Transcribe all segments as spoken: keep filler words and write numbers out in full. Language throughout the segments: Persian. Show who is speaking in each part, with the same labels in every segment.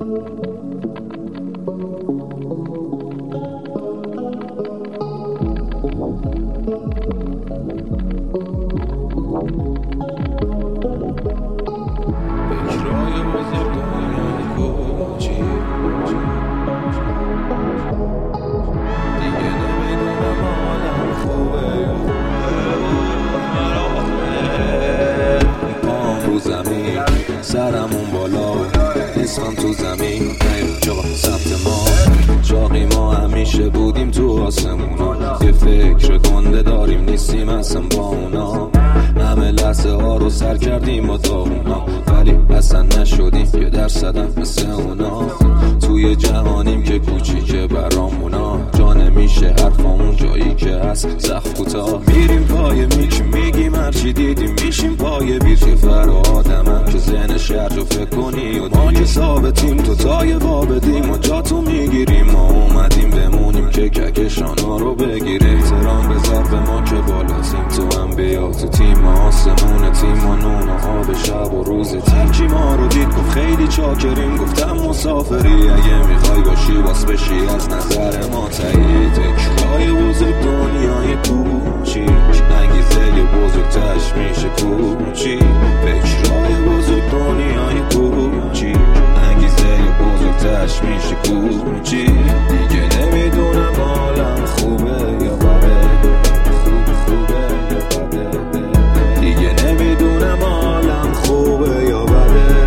Speaker 1: سرمون بالا اسمم تو زمین نیم جا سمت ما چاقی ما همیشه بودیم تو آسمونا یه فکر گنده داریم نیستیم اصلا با اونا همه لحظه ها رو سر کردیم با داغونا ولی اصلا نشدیم یه درصدم مثل اونا توی جهانیم که کوچیکه برامونا جا نمیشه حرفامون جایی که هست سخت کوتاه میریم پای میک میگیم هرچی دیدیم میشیم پای بیر که فر آدمم که ذهن شهر رو فکر کنی و ما که ثابتیم تو تای وا بدیم و جا تو میگیریم ما اومدیم بمونیم که ککشانا رو بگیریم احترام بذار به ما که بالا تیم تو هم بیا تو تیم آسمون تیم و نون و آب شب و روز تیم کی ما رو دید گفت خیلی چاکریم گفتم مسافری اگه میخوای باشی باس بشی از نظر ما تایید فکرهای بزرگ دنیای کوچیک انگیزه بزرگتش میشه کوچیک فکرهای بزرگ دنیای کوچیک انگیزه بزرگتش میشه کوچیک دیگه نمیدونم حالم خوبه یا بده خوب خوبه یا بده دیگه نمیدونم حالم خوبه یا بده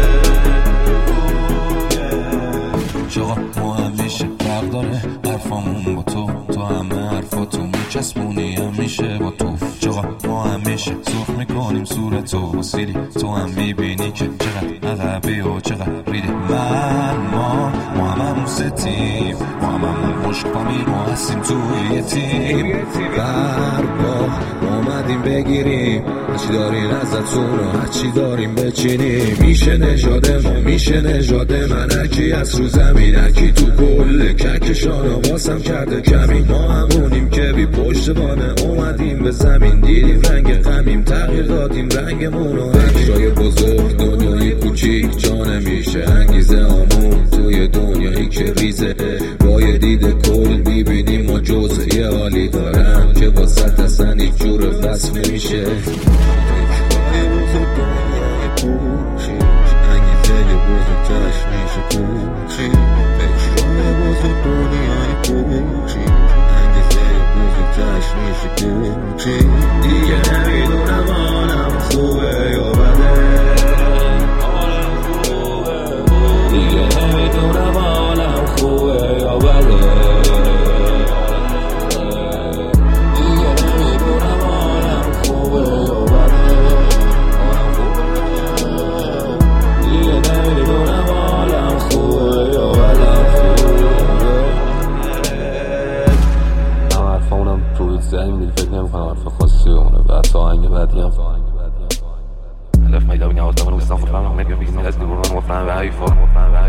Speaker 1: چقا ما همیشه فرق داره حرفامون با تو تو همه حرفاتو میچسبونی همیشه با تو چقا ما همیشه سرخ میکنیم صورتو با سیلی تو هم میبینی که چقدر عقبی و چقدر ریده من ما ما هممون ستیم ما هممون مشک پامیر ما هستیم توی یه تیم برگاه اومدیم بگیریم هرچی دارین ازتون و هرچی داریم بچینیم میشه نژاد ما میشه نژاد من هرکی از رو زمین هرکی تو کل کهکشان واسم کرده کمی ما همونیم که بی پشتوانه اومدیم به زمین دیدیم رنگ غمیم تغییر دادیم رنگمونو فکرای بزرگ دنیای کوچیک جا نمیشه انگیزه آمون توی دنیایی که ریزه با یه دید کل میبینیم ما جزء یه حالی دارم که واسط اصلا هیچ جور وصف نمیشه فکرای بزرگ دنیای کوچیک انگیزه بزرگتش میشه کوچیک فکرای بزرگ دنیای کوچیک انگیزه بزرگتش میشه کوچیک دیگه نمیدونم حالم خوبه یا بده حالم خوبه دیگه نمیدونم حالم خوبه یا بده دیگه نمیدونم حالم خوبه یا بده حالم خوبه دیگه نمیدونم حالم خوبه یا بده هم حرفاونم روی زنی میدی فکر نمیکنم حرف خاصی اونه بعد تا آهنگ بعدی هم هدف ما يداوي نعوض لما نوصل فرنا ما يبي ناس دي ورنا وفرنا بعيفة